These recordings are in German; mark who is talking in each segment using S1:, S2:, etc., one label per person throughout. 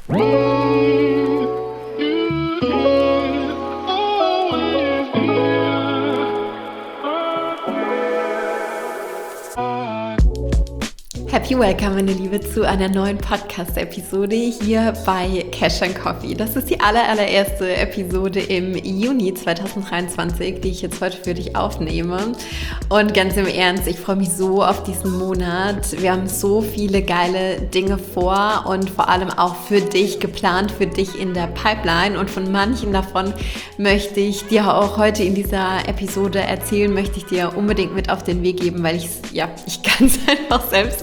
S1: Happy Welcome, meine Liebe, zu einer neuen Podcast-Episode hier bei Cash & Coffee. Das ist die allererste Episode im Juni 2023, die ich jetzt heute für dich aufnehme. Und ganz im Ernst, ich freue mich so auf diesen Monat. Wir haben so viele geile Dinge vor und vor allem auch für dich geplant, für dich in der Pipeline. Und von manchen davon möchte ich dir auch heute in dieser Episode erzählen, möchte ich dir unbedingt mit auf den Weg geben, weil ich kann es einfach selbst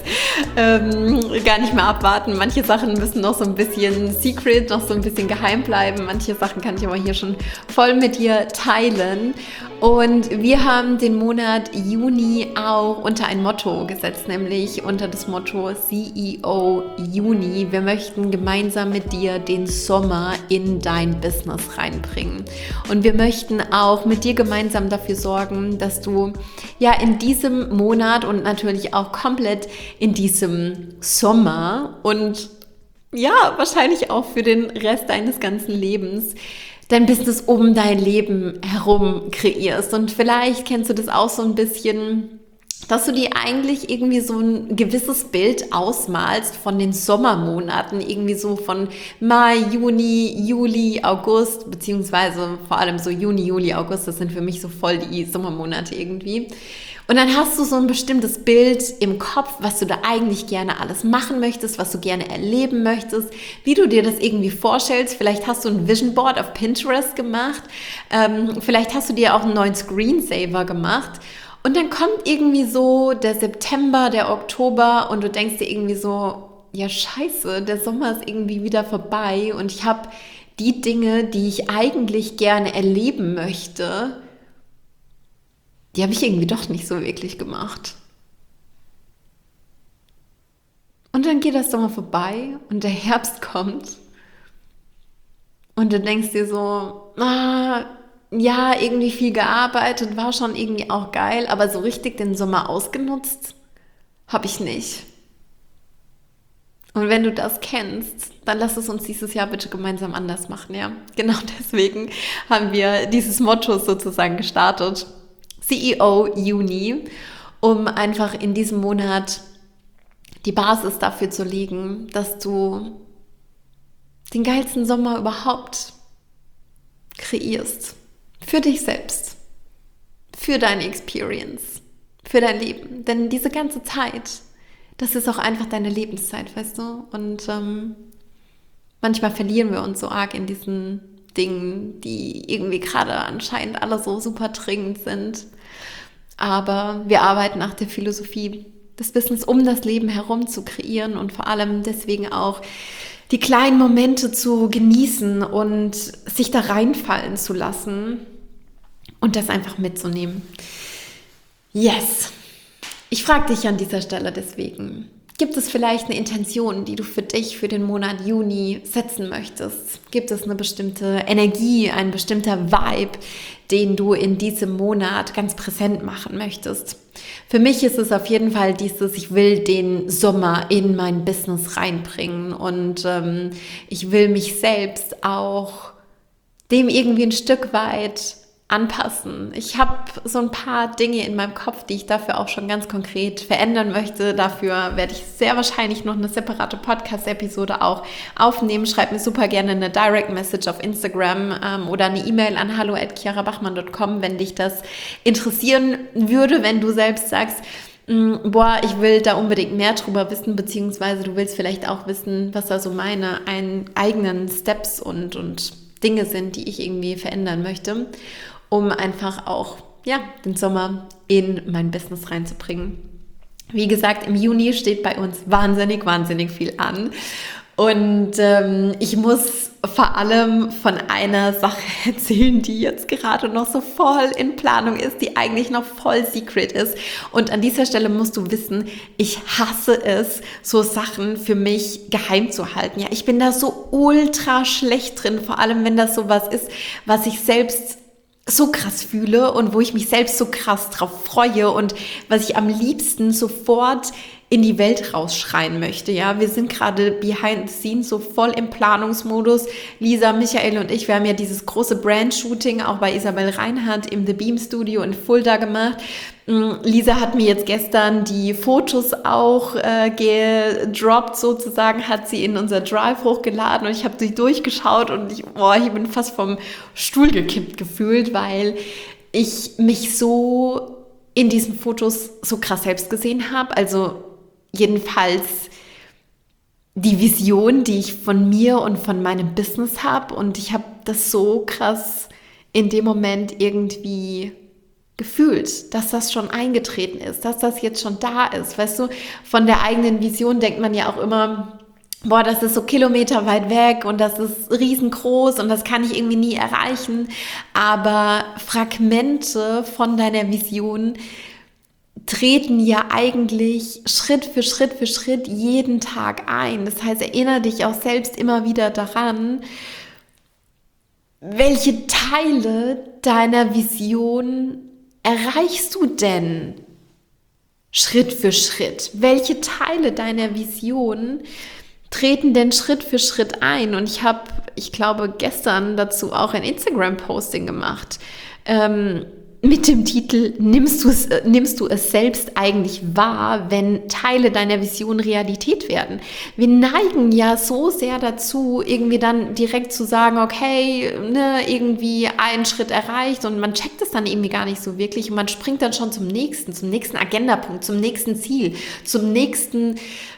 S1: gar nicht mehr abwarten. Manche Sachen müssen noch so ein bisschen secret, noch so ein bisschen geheim bleiben. Manche Sachen kann ich aber hier schon voll mit dir teilen. Und wir haben den Monat Juni auch unter ein Motto gesetzt, nämlich unter das Motto CEO Juni. Wir möchten gemeinsam mit dir den Sommer in dein Business reinbringen. Und wir möchten auch mit dir gemeinsam dafür sorgen, dass du ja in diesem Monat und natürlich auch komplett in diesem Sommer und ja, wahrscheinlich auch für den Rest deines ganzen Lebens dein Business um dein Leben herum kreierst. Und vielleicht kennst du das auch so ein bisschen, dass du dir eigentlich irgendwie so ein gewisses Bild ausmalst von den Sommermonaten, irgendwie so von Mai, Juni, Juli, August, beziehungsweise vor allem so Juni, Juli, August, das sind für mich so voll die Sommermonate irgendwie. Und dann hast du so ein bestimmtes Bild im Kopf, was du da eigentlich gerne alles machen möchtest, was du gerne erleben möchtest, wie du dir das irgendwie vorstellst. Vielleicht hast du ein Vision Board auf Pinterest gemacht, vielleicht hast du dir auch einen neuen Screensaver gemacht. Und dann kommt irgendwie so der September, der Oktober und du denkst dir irgendwie so, ja scheiße, der Sommer ist irgendwie wieder vorbei und ich habe die Dinge, die ich eigentlich gerne erleben möchte, die habe ich irgendwie doch nicht so wirklich gemacht. Und dann geht das Sommer vorbei und der Herbst kommt und du denkst dir so, ja, irgendwie viel gearbeitet, war schon irgendwie auch geil, aber so richtig den Sommer ausgenutzt habe ich nicht. Und wenn du das kennst, dann lass es uns dieses Jahr bitte gemeinsam anders machen, ja? Genau deswegen haben wir dieses Motto sozusagen gestartet. CEO Juni, um einfach in diesem Monat die Basis dafür zu legen, dass du den geilsten Sommer überhaupt kreierst. Für dich selbst, für deine Experience, für dein Leben. Denn diese ganze Zeit, das ist auch einfach deine Lebenszeit, weißt du? Und manchmal verlieren wir uns so arg in diesen Dingen, die irgendwie gerade anscheinend alle so super dringend sind. Aber wir arbeiten nach der Philosophie, das Business um das Leben herum zu kreieren und vor allem deswegen auch die kleinen Momente zu genießen und sich da reinfallen zu lassen und das einfach mitzunehmen. Yes! Ich frage dich an dieser Stelle deswegen, gibt es vielleicht eine Intention, die du für dich für den Monat Juni setzen möchtest? Gibt es eine bestimmte Energie, ein bestimmter Vibe, den du in diesem Monat ganz präsent machen möchtest? Für mich ist es auf jeden Fall ich will den Sommer in mein Business reinbringen und ich will mich selbst auch dem irgendwie ein Stück weit anpassen. Ich habe so ein paar Dinge in meinem Kopf, die ich dafür auch schon ganz konkret verändern möchte. Dafür werde ich sehr wahrscheinlich noch eine separate Podcast-Episode auch aufnehmen. Schreib mir super gerne eine Direct Message auf Instagram oder eine E-Mail an hallo@chiarabachmann.com, wenn dich das interessieren würde, wenn du selbst sagst, ich will da unbedingt mehr drüber wissen, beziehungsweise du willst vielleicht auch wissen, was da so meine eigenen Steps und Dinge sind, die ich irgendwie verändern möchte, um einfach auch den Sommer in mein Business reinzubringen. Wie gesagt, im Juni steht bei uns wahnsinnig viel an. Und ich muss vor allem von einer Sache erzählen, die jetzt gerade noch so voll in Planung ist, die eigentlich noch voll secret ist. Und an dieser Stelle musst du wissen, ich hasse es, so Sachen für mich geheim zu halten. Ja, ich bin da so ultra schlecht drin, vor allem wenn das sowas ist, was ich selbst so krass fühle und wo ich mich selbst so krass drauf freue und was ich am liebsten sofort in die Welt rausschreien möchte. Ja, wir sind gerade behind the scenes so voll im Planungsmodus. Lisa, Michael und ich, wir haben ja dieses große Brand-Shooting auch bei Isabel Reinhardt im The Beam Studio in Fulda gemacht. Lisa hat mir jetzt gestern die Fotos auch gedroppt, sozusagen, hat sie in unser Drive hochgeladen und ich habe sie durchgeschaut und ich bin fast vom Stuhl gekippt gefühlt, weil ich mich so in diesen Fotos so krass selbst gesehen habe. Also jedenfalls die Vision, die ich von mir und von meinem Business habe, und ich habe das so krass in dem Moment irgendwie gefühlt, dass das schon eingetreten ist, dass das jetzt schon da ist. Weißt du, von der eigenen Vision denkt man ja auch immer, boah, das ist so kilometerweit weg und das ist riesengroß und das kann ich irgendwie nie erreichen. Aber Fragmente von deiner Vision treten ja eigentlich Schritt für Schritt jeden Tag ein. Das heißt, erinnere dich auch selbst immer wieder daran, welche Teile deiner Vision erreichst du denn Schritt für Schritt? Welche Teile deiner Vision treten denn Schritt für Schritt ein? Und ich glaube, gestern dazu auch ein Instagram-Posting gemacht, mit dem Titel, nimmst du es selbst eigentlich wahr, wenn Teile deiner Vision Realität werden? Wir neigen ja so sehr dazu, irgendwie dann direkt zu sagen, okay, irgendwie einen Schritt erreicht, und man checkt es dann irgendwie gar nicht so wirklich und man springt dann schon zum nächsten Agendapunkt, zum nächsten Ziel, zum nächsten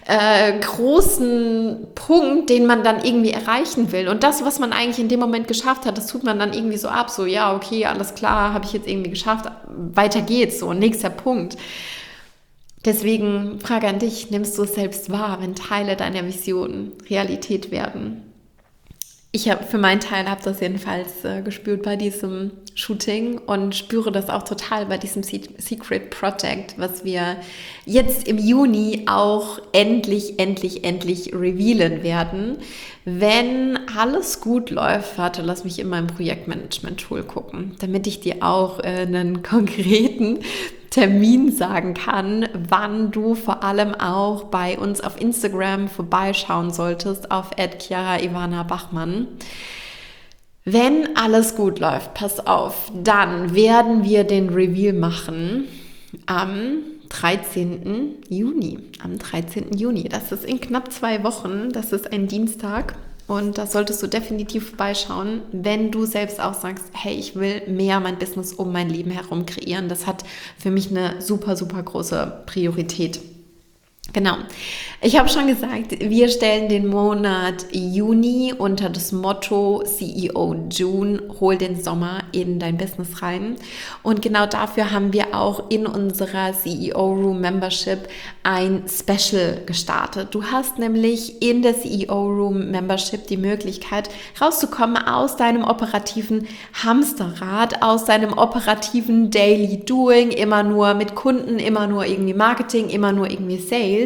S1: großen Punkt, den man dann irgendwie erreichen will. Und das, was man eigentlich in dem Moment geschafft hat, das tut man dann irgendwie so ab, so, ja, okay, alles klar, habe ich jetzt irgendwie geschafft, weiter geht's, so, nächster Punkt. Deswegen Frage an dich, nimmst du es selbst wahr, wenn Teile deiner Vision Realität werden? Ich habe für meinen Teil das jedenfalls gespürt bei diesem Shooting und spüre das auch total bei diesem Secret Project, was wir jetzt im Juni auch endlich revealen werden. Wenn alles gut läuft, warte, lass mich in meinem Projektmanagement-Tool gucken, damit ich dir auch einen konkreten Termin sagen kann, wann du vor allem auch bei uns auf Instagram vorbeischauen solltest, auf @chiara-ivana-bachmann. Wenn alles gut läuft, pass auf, dann werden wir den Reveal machen am 13. Juni. Am 13. Juni. Das ist in knapp 2 Wochen. Das ist ein Dienstag. Und da solltest du definitiv vorbeischauen, wenn du selbst auch sagst, hey, ich will mehr mein Business um mein Leben herum kreieren. Das hat für mich eine super große Priorität. Genau. Ich habe schon gesagt, wir stellen den Monat Juni unter das Motto CEO June, hol den Sommer in dein Business rein. Und genau dafür haben wir auch in unserer CEO Room Membership ein Special gestartet. Du hast nämlich in der CEO Room Membership die Möglichkeit, rauszukommen aus deinem operativen Hamsterrad, aus deinem operativen Daily Doing, immer nur mit Kunden, immer nur irgendwie Marketing, immer nur irgendwie Sales.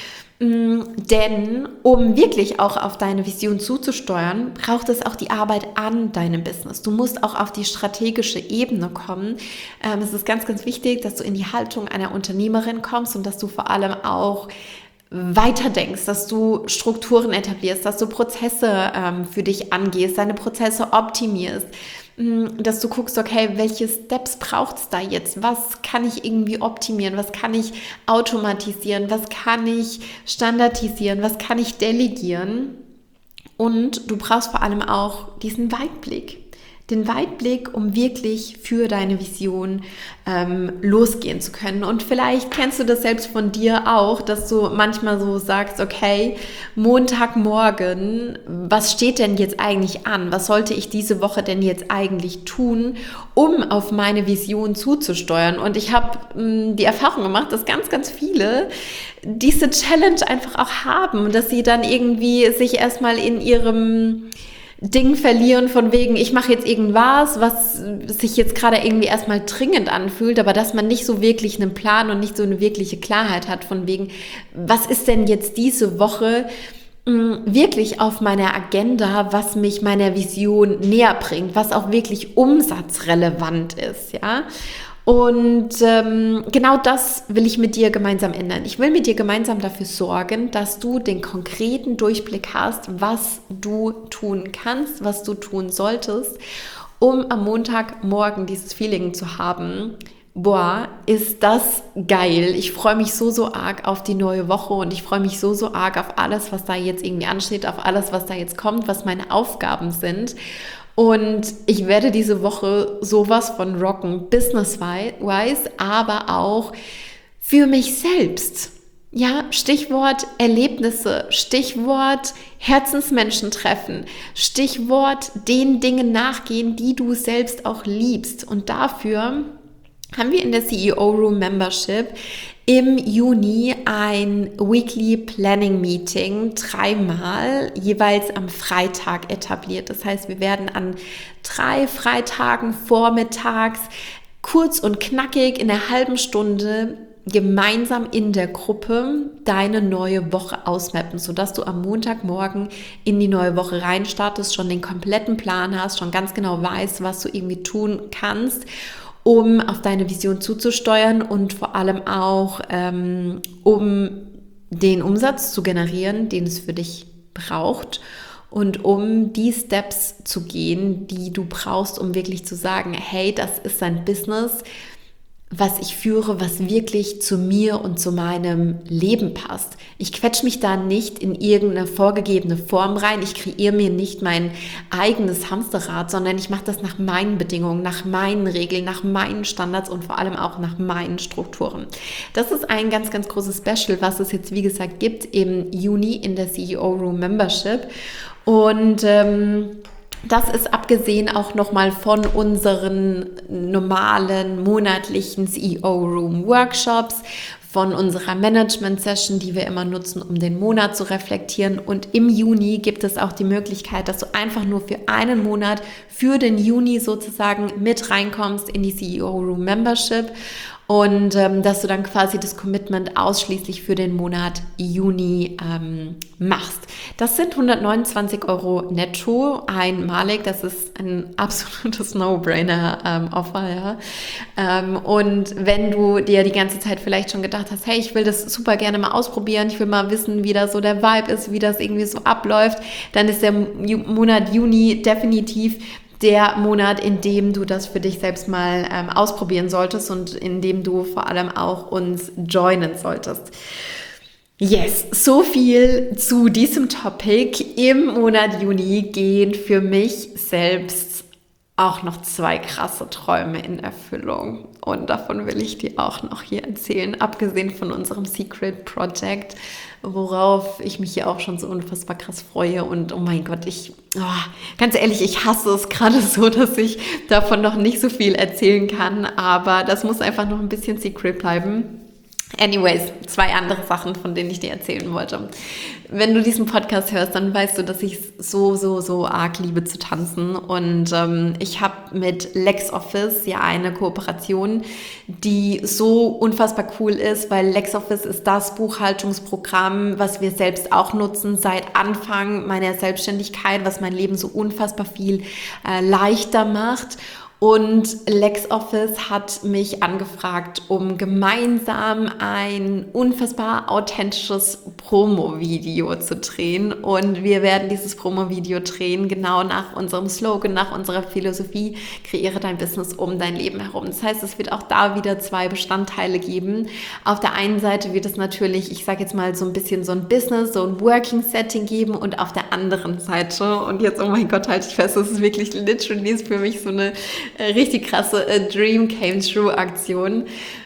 S1: Denn um wirklich auch auf deine Vision zuzusteuern, braucht es auch die Arbeit an deinem Business. Du musst auch auf die strategische Ebene kommen. Es ist ganz wichtig, dass du in die Haltung einer Unternehmerin kommst und dass du vor allem auch weiterdenkst, dass du Strukturen etablierst, dass du Prozesse für dich angehst, deine Prozesse optimierst, dass du guckst, okay, welche Steps braucht es da jetzt? Was kann ich irgendwie optimieren? Was kann ich automatisieren? Was kann ich standardisieren? Was kann ich delegieren? Und du brauchst vor allem auch diesen Weitblick. Den Weitblick, um wirklich für deine Vision losgehen zu können. Und vielleicht kennst du das selbst von dir auch, dass du manchmal so sagst, okay, Montagmorgen, was steht denn jetzt eigentlich an? Was sollte ich diese Woche denn jetzt eigentlich tun, um auf meine Vision zuzusteuern? Und ich habe die Erfahrung gemacht, dass ganz viele diese Challenge einfach auch haben, dass sie dann irgendwie sich erstmal in ihrem Ding verlieren von wegen, ich mache jetzt irgendwas, was sich jetzt gerade irgendwie erstmal dringend anfühlt, aber dass man nicht so wirklich einen Plan und nicht so eine wirkliche Klarheit hat von wegen, was ist denn jetzt diese Woche wirklich auf meiner Agenda, was mich meiner Vision näher bringt, was auch wirklich umsatzrelevant ist, ja. Und genau das will ich mit dir gemeinsam ändern. Ich will mit dir gemeinsam dafür sorgen, dass du den konkreten Durchblick hast, was du tun kannst, was du tun solltest, um am Montagmorgen dieses Feeling zu haben: Boah, ist das geil. Ich freue mich so arg auf die neue Woche und ich freue mich so arg auf alles, was da jetzt irgendwie ansteht, auf alles, was da jetzt kommt, was meine Aufgaben sind. Und ich werde diese Woche sowas von rocken, business-wise, aber auch für mich selbst. Ja, Stichwort Erlebnisse, Stichwort Herzensmenschen treffen, Stichwort den Dingen nachgehen, die du selbst auch liebst. Und dafür haben wir in der CEO Room Membership im Juni ein Weekly Planning Meeting 3-mal jeweils am Freitag etabliert. Das heißt, wir werden an 3 Freitagen vormittags kurz und knackig in einer halben Stunde gemeinsam in der Gruppe deine neue Woche ausmappen, sodass du am Montagmorgen in die neue Woche reinstartest, schon den kompletten Plan hast, schon ganz genau weißt, was du irgendwie tun kannst, um auf deine Vision zuzusteuern und vor allem auch, um den Umsatz zu generieren, den es für dich braucht und um die Steps zu gehen, die du brauchst, um wirklich zu sagen, hey, das ist ein Business, was ich führe, was wirklich zu mir und zu meinem Leben passt. Ich quetsche mich da nicht in irgendeine vorgegebene Form rein. Ich kreiere mir nicht mein eigenes Hamsterrad, sondern ich mache das nach meinen Bedingungen, nach meinen Regeln, nach meinen Standards und vor allem auch nach meinen Strukturen. Das ist ein ganz, ganz großes Special, was es jetzt, wie gesagt, gibt im Juni in der CEO Room Membership. Und das ist abgesehen auch nochmal von unseren normalen monatlichen CEO Room Workshops, von unserer Management-Session, die wir immer nutzen, um den Monat zu reflektieren. Und im Juni gibt es auch die Möglichkeit, dass du einfach nur für einen Monat, für den Juni sozusagen mit reinkommst in die CEO Room Membership. Und dass du dann quasi das Commitment ausschließlich für den Monat Juni machst. Das sind 129 € netto einmalig. Das ist ein absolutes No-Brainer-Offer. Ja? Und wenn du dir die ganze Zeit vielleicht schon gedacht hast, hey, ich will das super gerne mal ausprobieren, ich will mal wissen, wie da so der Vibe ist, wie das irgendwie so abläuft, dann ist der Monat Juni definitiv der Monat, in dem du das für dich selbst mal ausprobieren solltest und in dem du vor allem auch uns joinen solltest. Yes, so viel zu diesem Topic. Im Monat Juni gehen für mich selbst auch noch 2 krasse Träume in Erfüllung. Und davon will ich dir auch noch hier erzählen, abgesehen von unserem Secret Project, worauf ich mich hier auch schon so unfassbar krass freue. Und oh mein Gott, ganz ehrlich, ich hasse es gerade so, dass ich davon noch nicht so viel erzählen kann. Aber das muss einfach noch ein bisschen Secret bleiben. Anyways, 2 andere Sachen, von denen ich dir erzählen wollte. Wenn du diesen Podcast hörst, dann weißt du, dass ich so arg liebe zu tanzen. Und ich habe mit LexOffice ja eine Kooperation, die so unfassbar cool ist, weil LexOffice ist das Buchhaltungsprogramm, was wir selbst auch nutzen seit Anfang meiner Selbstständigkeit, was mein Leben so unfassbar viel leichter macht. Und LexOffice hat mich angefragt, um gemeinsam ein unfassbar authentisches Promo-Video zu drehen. Und wir werden dieses Promo-Video drehen, genau nach unserem Slogan, nach unserer Philosophie, kreiere dein Business um dein Leben herum. Das heißt, es wird auch da wieder 2 Bestandteile geben. Auf der einen Seite wird es natürlich, ich sage jetzt mal so ein bisschen so ein Business, so ein Working-Setting geben und auf der anderen Seite, und jetzt, oh mein Gott, halte ich fest, das ist wirklich literally ist für mich so eine richtig krasse Dream Came True Aktion.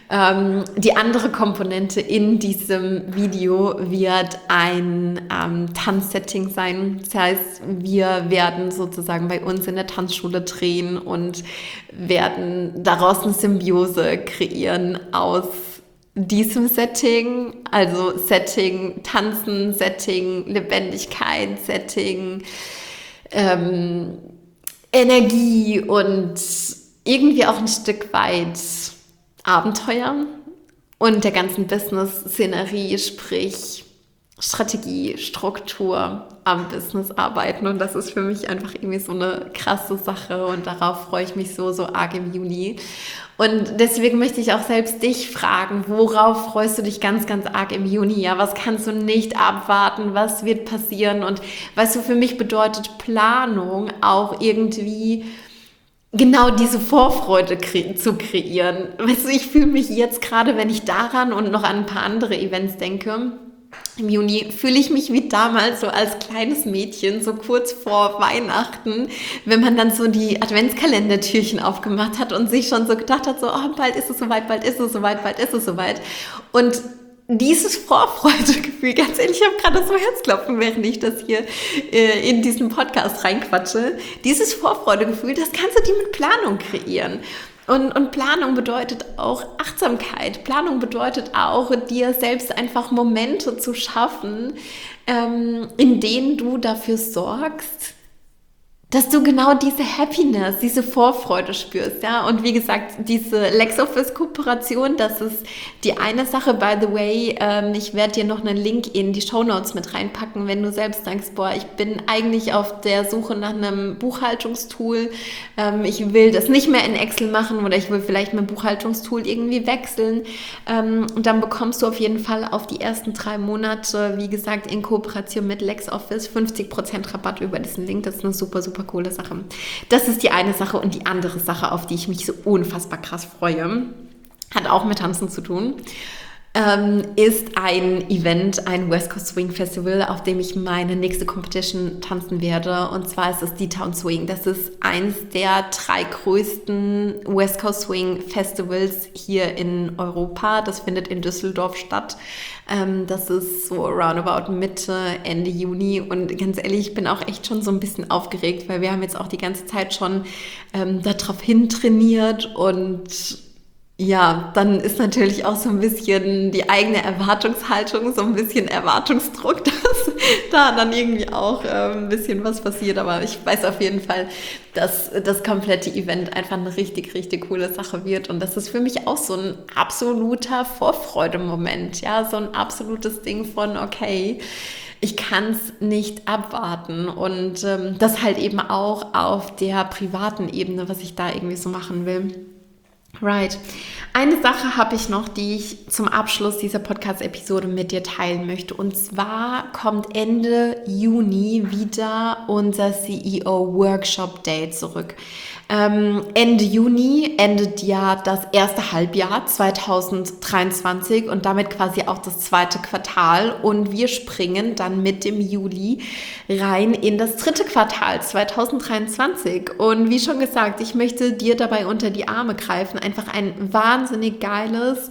S1: Die andere Komponente in diesem Video wird ein Tanzsetting sein. Das heißt, wir werden sozusagen bei uns in der Tanzschule drehen und werden daraus eine Symbiose kreieren aus diesem Setting, also Setting Tanzen, Setting Lebendigkeit, Setting Energie und irgendwie auch ein Stück weit Abenteuer und der ganzen Business-Szenerie, sprich Strategie, Struktur, am Business arbeiten und das ist für mich einfach irgendwie so eine krasse Sache und darauf freue ich mich so arg im Juni. Und deswegen möchte ich auch selbst dich fragen, worauf freust du dich ganz, ganz arg im Juni? Ja, was kannst du nicht abwarten? Was wird passieren? Und weißt du, für mich bedeutet Planung auch irgendwie genau diese Vorfreude zu kreieren. Weißt du, ich fühle mich jetzt gerade, wenn ich daran und noch an ein paar andere Events denke, im Juni fühle ich mich wie damals so als kleines Mädchen, so kurz vor Weihnachten, wenn man dann so die Adventskalendertürchen aufgemacht hat und sich schon so gedacht hat, so, oh, bald ist es soweit, bald ist es soweit, bald ist es soweit. Und dieses Vorfreudegefühl, ganz ehrlich, ich habe gerade so Herzklopfen, während ich das hier in diesen Podcast reinquatsche. Dieses Vorfreudegefühl, das kannst du dir mit Planung kreieren. Und Planung bedeutet auch Achtsamkeit. Planung bedeutet auch, dir selbst einfach Momente zu schaffen, in denen du dafür sorgst, dass du genau diese Happiness, diese Vorfreude spürst, ja. Und wie gesagt, diese LexOffice-Kooperation, das ist die eine Sache. By the way, ich werde dir noch einen Link in die Shownotes mit reinpacken, wenn du selbst denkst, boah, ich bin eigentlich auf der Suche nach einem Buchhaltungstool. Ich will das nicht mehr in Excel machen oder ich will vielleicht mein Buchhaltungstool irgendwie wechseln. Und dann bekommst du auf jeden Fall auf die ersten 3 Monate, wie gesagt, in Kooperation mit LexOffice 50% Rabatt über diesen Link. Das ist eine super coole Sache. Das ist die eine Sache und die andere Sache, auf die ich mich so unfassbar krass freue, hat auch mit Tanzen zu tun, ist ein Event, ein West Coast Swing Festival, auf dem ich meine nächste Competition tanzen werde. Und zwar ist es D-Town Swing. Das ist eins der 3 größten West Coast Swing Festivals hier in Europa. Das findet in Düsseldorf statt. Das ist so roundabout Mitte, Ende Juni. Und ganz ehrlich, ich bin auch echt schon so ein bisschen aufgeregt, weil wir haben jetzt auch die ganze Zeit schon darauf hintrainiert und ja, dann ist natürlich auch so ein bisschen die eigene Erwartungshaltung, so ein bisschen Erwartungsdruck, dass da dann irgendwie auch ein bisschen was passiert. Aber ich weiß auf jeden Fall, dass das komplette Event einfach eine richtig, richtig coole Sache wird. Und das ist für mich auch so ein absoluter Vorfreudemoment, ja, so ein absolutes Ding von, okay, ich kann es nicht abwarten. Und das halt eben auch auf der privaten Ebene, was ich da irgendwie so machen will. Right. Eine Sache habe ich noch, die ich zum Abschluss dieser Podcast-Episode mit dir teilen möchte. Und zwar kommt Ende Juni wieder unser CEO-Workshop-Day zurück. Ende Juni endet ja das erste Halbjahr 2023 und damit quasi auch das zweite Quartal. Und wir springen dann mit dem Juli rein in das dritte Quartal 2023. Und wie schon gesagt, ich möchte dir dabei unter die Arme greifen, einfach ein wahnsinnig geiles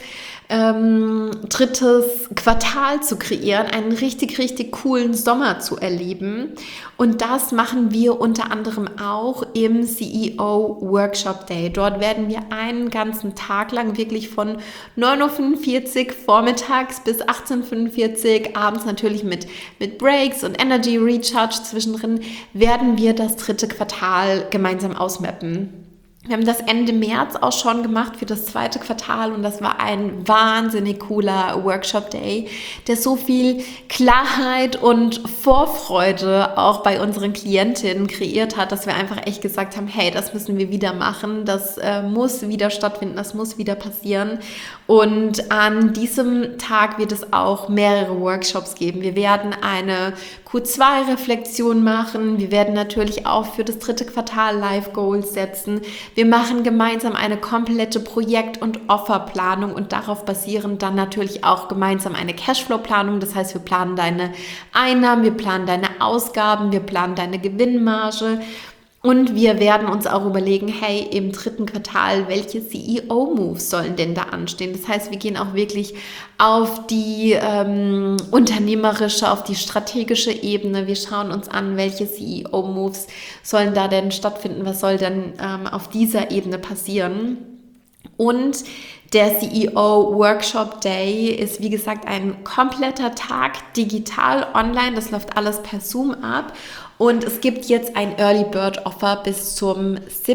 S1: drittes Quartal zu kreieren, einen richtig, richtig coolen Sommer zu erleben. Und das machen wir unter anderem auch im CEO Workshop Day. Dort werden wir einen ganzen Tag lang wirklich von 9:45 Uhr vormittags bis 18:45 Uhr abends natürlich mit Breaks und Energy Recharge zwischendrin, werden wir das dritte Quartal gemeinsam ausmappen. Wir haben das Ende März auch schon gemacht für das zweite Quartal und das war ein wahnsinnig cooler Workshop-Day, der so viel Klarheit und Vorfreude auch bei unseren Klientinnen kreiert hat, dass wir einfach echt gesagt haben, hey, das müssen wir wieder machen, das muss wieder stattfinden, das muss wieder passieren. Und an diesem Tag wird es auch mehrere Workshops geben. Wir werden eine Q2-Reflexion machen, wir werden natürlich auch für das dritte Quartal Live-Goals setzen. Wir machen gemeinsam eine komplette Projekt- und Offerplanung und darauf basierend dann natürlich auch gemeinsam eine Cashflow-Planung. Das heißt, wir planen deine Einnahmen, wir planen deine Ausgaben, wir planen deine Gewinnmarge. Und wir werden uns auch überlegen, hey, im dritten Quartal, welche CEO-Moves sollen denn da anstehen? Das heißt, wir gehen auch wirklich auf die unternehmerische, auf die strategische Ebene. Wir schauen uns an, welche CEO-Moves sollen da denn stattfinden? Was soll denn auf dieser Ebene passieren? Und der CEO Workshop Day ist, wie gesagt, ein kompletter Tag digital online. Das läuft alles per Zoom ab. Und es gibt jetzt ein Early Bird Offer bis zum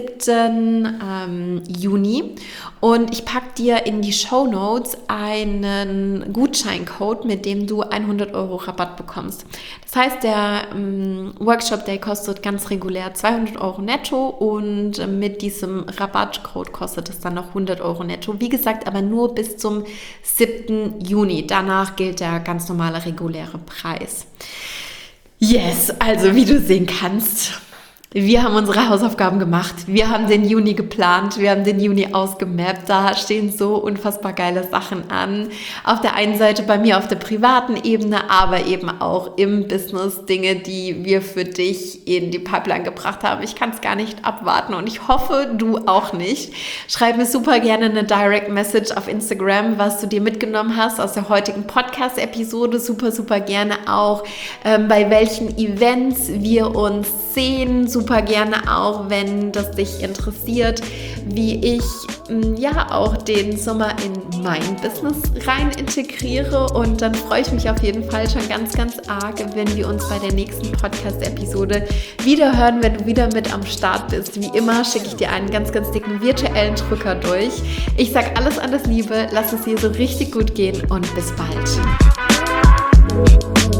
S1: 7. Juni. Und ich packe dir in die Shownotes einen Gutscheincode, mit dem du 100 € Rabatt bekommst. Das heißt, der Workshop Day kostet ganz regulär 200 € netto und mit diesem Rabattcode kostet es dann noch 100 € netto. Wie gesagt, aber nur bis zum 7. Juni. Danach gilt der ganz normale reguläre Preis. Yes, also wie du sehen kannst, wir haben unsere Hausaufgaben gemacht, wir haben den Juni geplant, wir haben den Juni ausgemappt, da stehen so unfassbar geile Sachen an. Auf der einen Seite bei mir auf der privaten Ebene, aber eben auch im Business Dinge, die wir für dich in die Pipeline gebracht haben. Ich kann es gar nicht abwarten und ich hoffe, du auch nicht. Schreib mir super gerne eine Direct Message auf Instagram, was du dir mitgenommen hast aus der heutigen Podcast-Episode. Super, super gerne auch, bei welchen Events wir uns sehen. Super gerne auch, wenn das dich interessiert, wie ich auch den Sommer in mein Business rein integriere. Und dann freue ich mich auf jeden Fall schon ganz, ganz arg, wenn wir uns bei der nächsten Podcast-Episode wieder hören, wenn du wieder mit am Start bist. Wie immer schicke ich dir einen ganz, ganz dicken virtuellen Drücker durch. Ich sage alles Liebe, lass es dir so richtig gut gehen und bis bald.